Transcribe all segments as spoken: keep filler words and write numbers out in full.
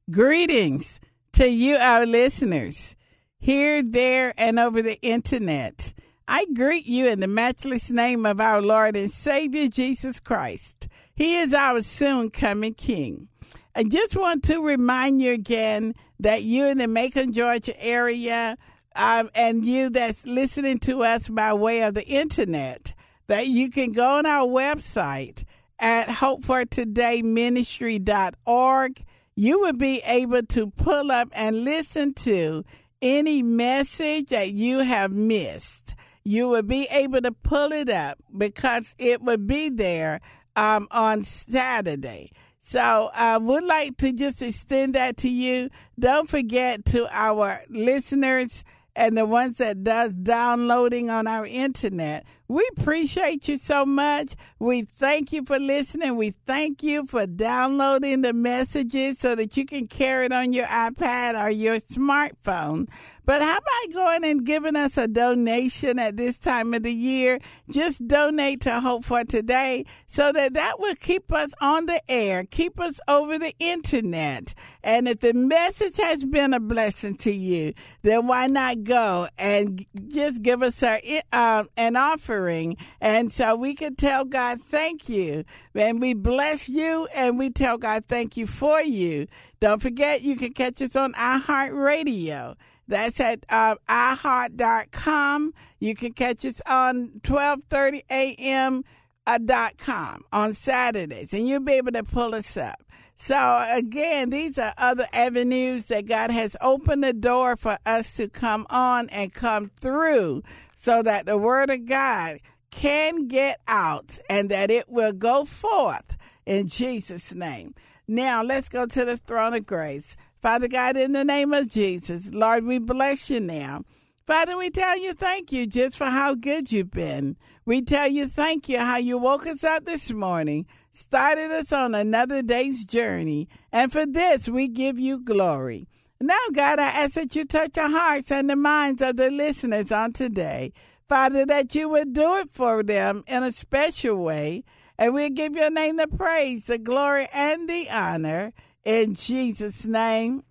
Greetings to you, our listeners, here, there, and over the internet. I greet you in the matchless name of our Lord and Savior, Jesus Christ. He is our soon-coming King. I just want to remind you again that you in the Macon, Georgia area, um, and you that's listening to us by way of the internet, that you can go on our website at hope for today ministry dot org. You will be able to pull up and listen to any message that you have missed. You will be able to pull it up because it will be there um, on Saturday. So I would like to just extend that to you. Don't forget to our listeners and the ones that does downloading on our internet. We appreciate you so much. We thank you for listening. We thank you for downloading the messages so that you can carry it on your iPad or your smartphone. But how about going and giving us a donation at this time of the year? Just donate to Hope for Today so that that will keep us on the air, keep us over the internet. And if the message has been a blessing to you, then why not go and just give us a, uh, an offering? And so we can tell God thank you. And we bless you and we tell God thank you for you. Don't forget, you can catch us on iHeartRadio. That's at uh, i heart dot com. You can catch us on twelve thirty a.m. Uh, dot com on Saturdays, and you'll be able to pull us up. So, again, these are other avenues that God has opened the door for us to come on and come through so that the Word of God can get out and that it will go forth in Jesus' name. Now, let's go to the throne of grace. Father God, in the name of Jesus, Lord, we bless you now. Father, we tell you thank you just for how good you've been. We tell you thank you how you woke us up this morning, started us on another day's journey, and for this we give you glory. Now, God, I ask that you touch the hearts and the minds of the listeners on today. Father, that you would do it for them in a special way, and we'll give your name the praise, the glory, and the honor. In Jesus' name,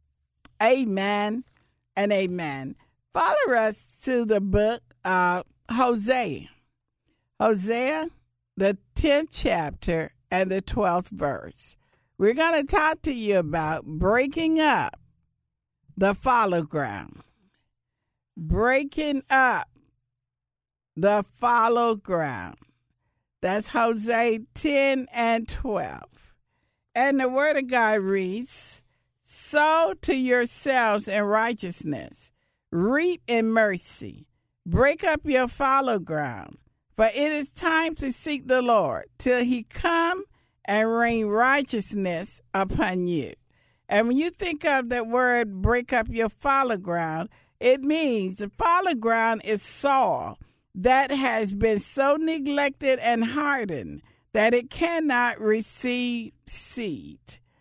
amen and amen. Follow us to the book of Hosea. Hosea, the tenth chapter and the twelfth verse. We're going to talk to you about breaking up the fallow ground. Breaking up the fallow ground. That's Hosea ten and twelve. And the word of God reads, sow to yourselves in righteousness, reap in mercy, break up your fallow ground, for it is time to seek the Lord till he come and rain righteousness upon you. And when you think of that word, break up your fallow ground, it means the fallow ground is soil that has been so neglected and hardened that it cannot receive seed.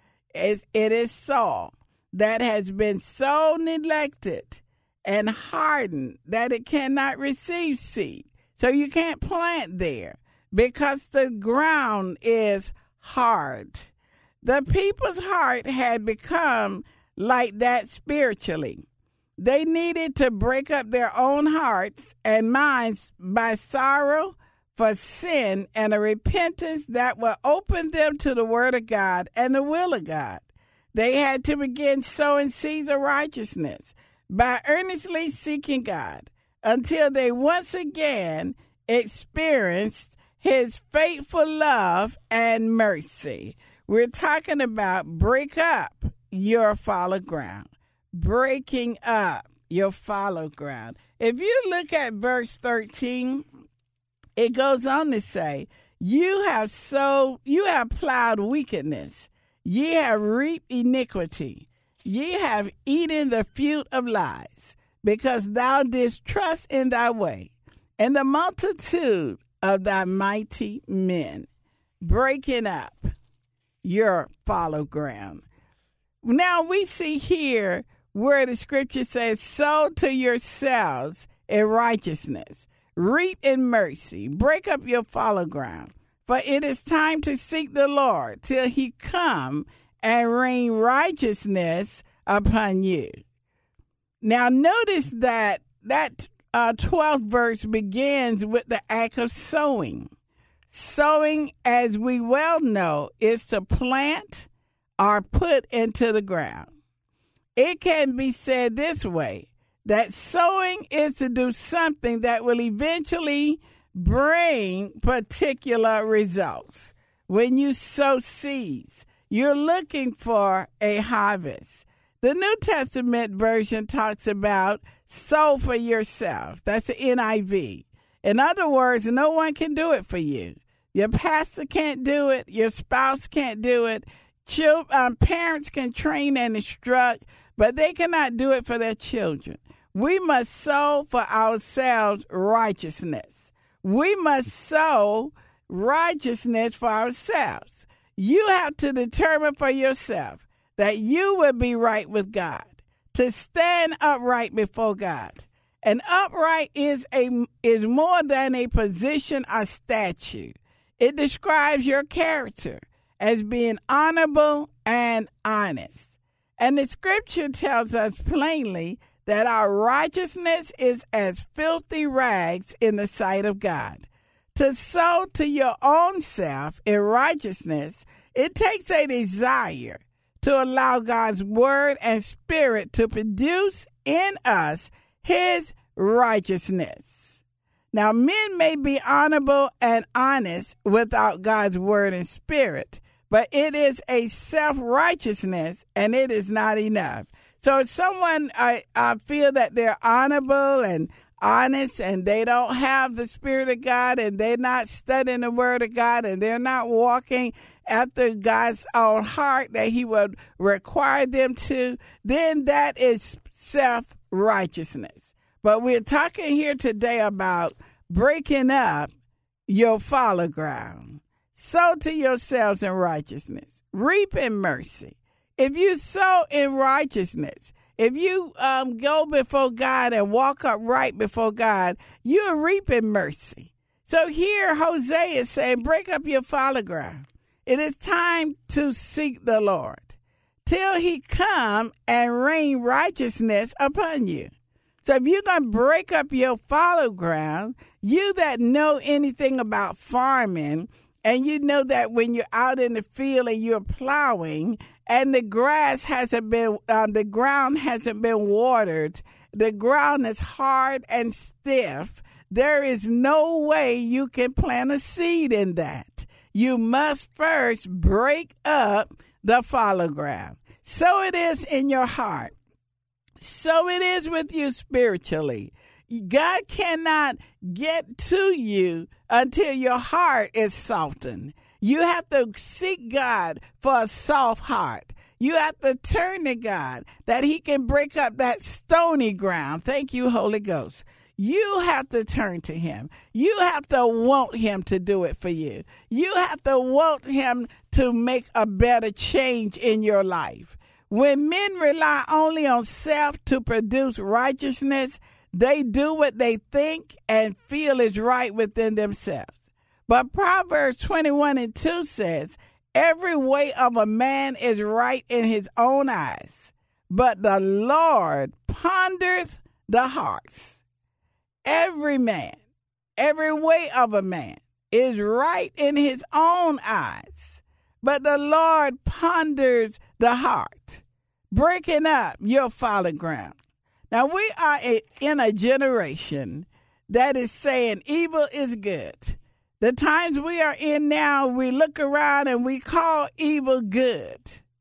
It is soil that has been so neglected and hardened that it cannot receive seed. So you can't plant there because the ground is hard. The people's heart had become like that spiritually. They needed to break up their own hearts and minds by sorrow for sin and a repentance that will open them to the word of God and the will of God. They had to begin sowing seeds of righteousness by earnestly seeking God until they once again experienced his faithful love and mercy. We're talking about break up your fallow ground. Breaking up your fallow ground. If you look at verse thirteen, it goes on to say, you have sowed, you have plowed wickedness. Ye have reaped iniquity. Ye have eaten the fruit of lies, because thou didst trust in thy way, and the multitude of thy mighty men. Breaking up your fallow ground. Now we see here where the scripture says, sow to yourselves in righteousness, reap in mercy, break up your fallow ground. For it is time to seek the Lord till he come and rain righteousness upon you. Now notice that that uh, twelfth verse begins with the act of sowing. Sowing, as we well know, is to plant or put into the ground. It can be said this way, that sowing is to do something that will eventually bring particular results. When you sow seeds, you're looking for a harvest. The New Testament version talks about sow for yourself. That's the N I V. In other words, no one can do it for you. Your pastor can't do it. Your spouse can't do it. Children, um, parents can train and instruct, but they cannot do it for their children. We must sow for ourselves righteousness. We must sow righteousness for ourselves. You have to determine for yourself that you will be right with God, to stand upright before God. And upright is a is more than a position or statue. It describes your character as being honorable and honest. And the scripture tells us plainly that our righteousness is as filthy rags in the sight of God. To sow to your own self in righteousness, it takes a desire to allow God's word and spirit to produce in us his righteousness. Now, men may be honorable and honest without God's word and spirit, but it is a self-righteousness, and it is not enough. So if someone, I, I feel that they're honorable and honest and they don't have the Spirit of God and they're not studying the Word of God and they're not walking after God's own heart that he would require them to, then that is self-righteousness. But we're talking here today about breaking up your fallow ground. Sow to yourselves in righteousness. Reap in mercy. If you sow in righteousness, if you um, go before God and walk upright before God, you'll reap in mercy. So here Hosea is saying, break up your fallow ground. It is time to seek the Lord till he come and rain righteousness upon you. So if you're going to break up your fallow ground, you that know anything about farming, and you know that when you're out in the field and you're plowing and the grass hasn't been, um, the ground hasn't been watered, the ground is hard and stiff, there is no way you can plant a seed in that. You must first break up the fallow ground. So it is in your heart. So it is with you spiritually. God cannot get to you until your heart is softened. You have to seek God for a soft heart. You have to turn to God that he can break up that stony ground. Thank you, Holy Ghost. You have to turn to him. You have to want him to do it for you. You have to want him to make a better change in your life. When men rely only on self to produce righteousness, they do what they think and feel is right within themselves. But Proverbs twenty-one and two says, every way of a man is right in his own eyes, but the Lord pondereth the hearts. Every man, every way of a man is right in his own eyes, but the Lord ponders the heart, breaking up your fallow ground. Now, we are a, in a generation that is saying evil is good. The times we are in now, we look around and we call evil good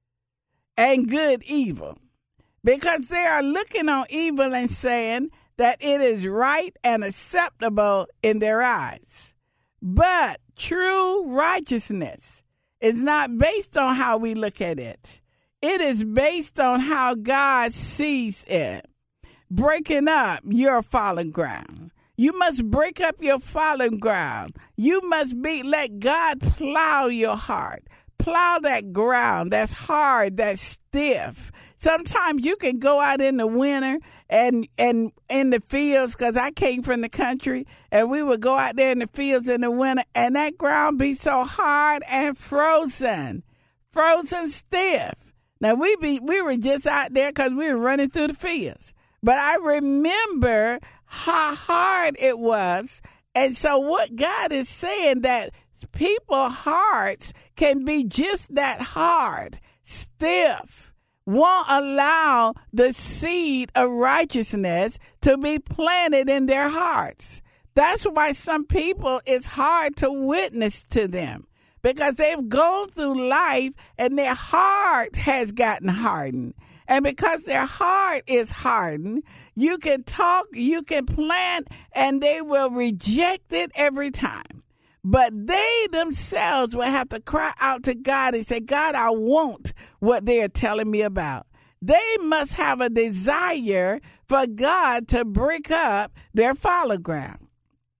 and good evil, because they are looking on evil and saying that it is right and acceptable in their eyes. But true righteousness is not based on how we look at it. It is based on how God sees it. Breaking up your fallen ground. You must break up your fallen ground. You must be, let God plow your heart. Plow that ground that's hard, that's stiff. Sometimes you can go out in the winter and and in the fields, because I came from the country, and we would go out there in the fields in the winter, and that ground be so hard and frozen. frozen stiff. Now, we be we were just out there because we were running through the fields. But I remember how hard it was. And so what God is saying, that people's hearts can be just that hard, stiff, won't allow the seed of righteousness to be planted in their hearts. That's why some people, it's hard to witness to them, because they've gone through life and their heart has gotten hardened. And because their heart is hardened, you can talk, you can plant, and they will reject it every time. But they themselves will have to cry out to God and say, God, I want what they are telling me about. They must have a desire for God to break up their fallow ground.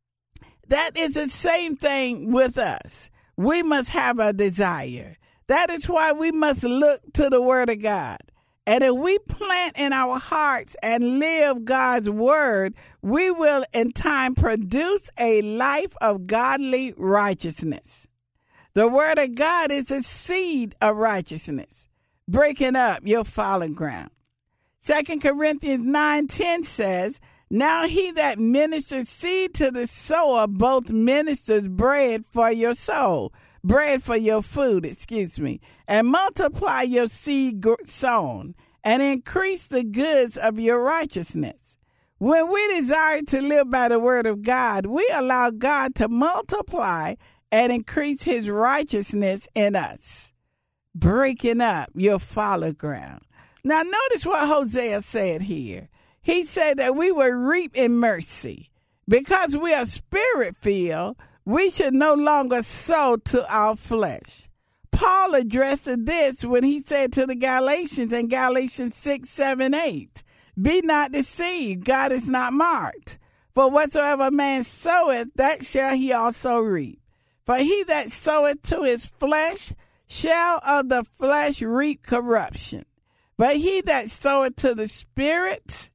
That is the same thing with us. We must have a desire. That is why we must look to the Word of God. And if we plant in our hearts and live God's word, we will in time produce a life of godly righteousness. The word of God is a seed of righteousness, breaking up your fallen ground. Second Corinthians nine ten says, now he that ministers seed to the sower both ministers bread for your soul, bread for your food, excuse me, and multiply your seed sown, and increase the goods of your righteousness. When we desire to live by the word of God, we allow God to multiply and increase his righteousness in us, breaking up your fallow ground. Now, notice what Hosea said here. He said that we will reap in mercy. Because we are spirit-filled, we should no longer sow to our flesh. Paul addressed this when he said to the Galatians in Galatians six, seven, eight, be not deceived, God is not mocked. For whatsoever man soweth, that shall he also reap. For he that soweth to his flesh shall of the flesh reap corruption. But he that soweth to the Spirit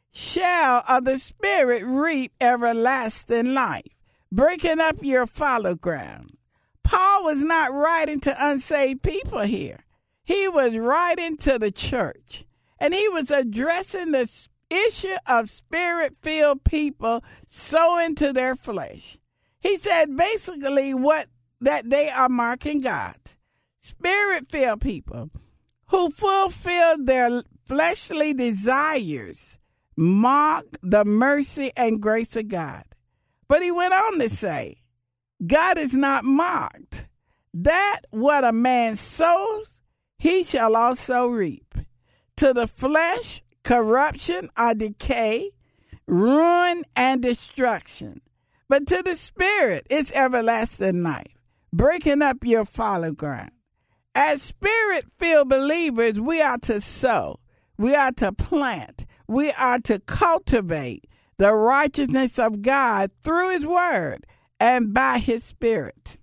shall of the Spirit reap everlasting life, breaking up your fallow ground. Paul was not writing to unsaved people here. He was writing to the church, and he was addressing the issue of spirit-filled people sowing to their flesh. He said basically what that they are marking God. Spirit-filled people who fulfill their fleshly desires mock the mercy and grace of God. But he went on to say, God is not mocked. That what a man sows, he shall also reap. To the flesh, corruption or decay, ruin and destruction. But to the Spirit, it's everlasting life, breaking up your fallow ground. As Spirit-filled believers, we are to sow, we are to plant, we are to cultivate the righteousness of God through his word and by his Spirit.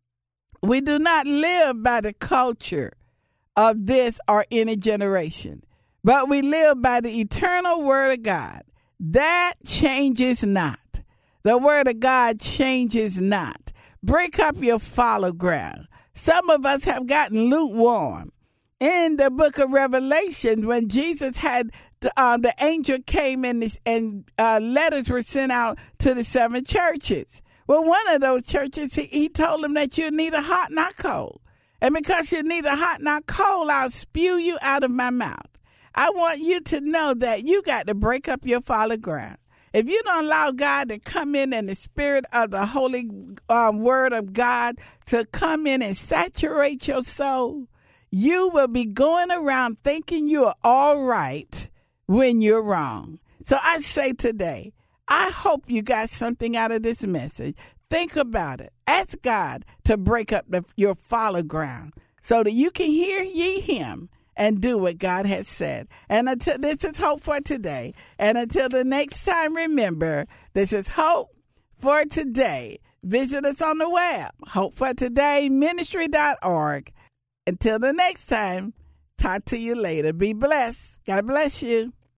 We do not live by the culture of this or any generation, but we live by the eternal word of God. That changes not. The word of God changes not. Break up your fallow ground. Some of us have gotten lukewarm. In the book of Revelation, when Jesus had the, uh, the angel came in this, and uh, letters were sent out to the seven churches. Well, one of those churches, he, he told them that you're neither hot nor cold. And because you're neither hot nor cold, I'll spew you out of my mouth. I want you to know that you got to break up your fallow ground. If you don't allow God to come in and the spirit of the holy um, word of God to come in and saturate your soul, you will be going around thinking you're all right when you're wrong. So I say today, I hope you got something out of this message. Think about it. Ask God to break up the, your fallow ground so that you can hear ye him and do what God has said. And until this is Hope for Today. And until the next time, remember, this is Hope for Today. Visit us on the web, hope for today ministry dot org. Until the next time, talk to you later. Be blessed. God bless you.